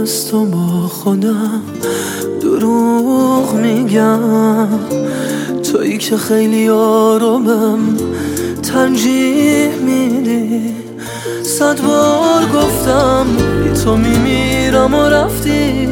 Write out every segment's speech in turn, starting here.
از تو با خودم دروغ میگم، تویی که خیلی آرومم ترجیح میدی. 100 بار گفتم بی تو میمیرم و رفتی،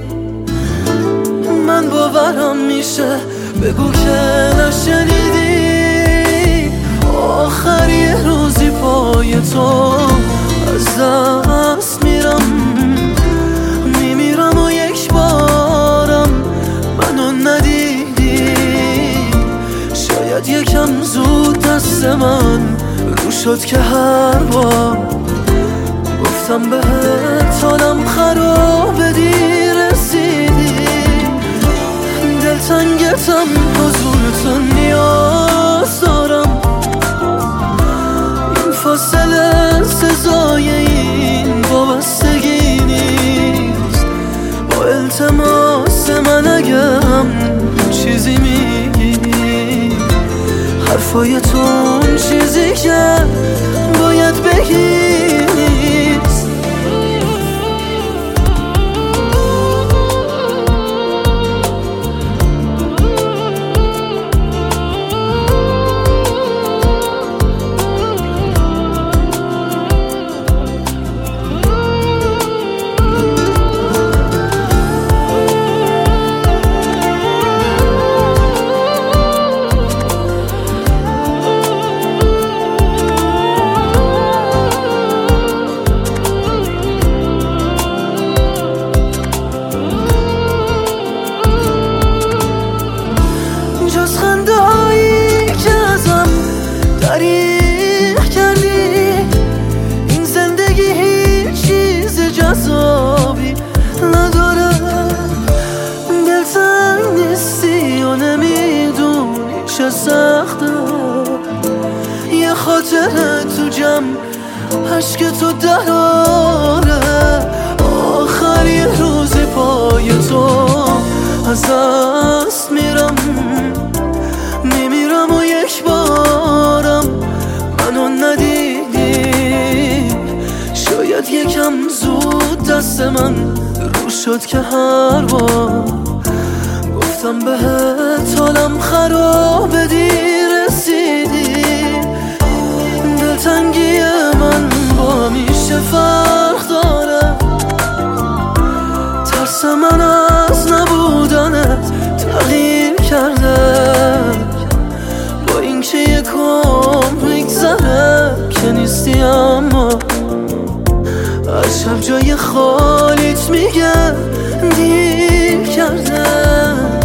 من باورم میشه بگو که نشنیدی. آخر یه روزی پای تو از دست میرم، میمیرم و یک بارم منو ندیدی. شاید یکم زود دست من رو شد که هر بار گفتم بهت حالم خرابه دیر رسیدی. دلتنگتم حضور تو نیاز دارم، این فاصله سزای این وابستگی نیست. با التماس من اگم چیزی میگی، حرفای تو اون چیزی که باید بگی نیست. جز خنده هایی که ازم دریغ کردی، این زندگی هیچ چیز جذابی نداره. دلتنگ نیستی و نمیدونی چه سخته، یه خاطره تو جمع عشق تو دراره. آخر یه روزی پای تو از دست میرم، میمیرم و یک بارم منو ندیدی. شاید یکم زود دست من رو شد که هر بار گفتم بهت حالم خرابه دیر رسیدی. دلتنگی من با همیشه فرق داره، ترس من از نبودنت تغییر کرده. با اینکه یک عمر میگذره که نیستی، اما از شب جای خالیت میگه دیر کرده.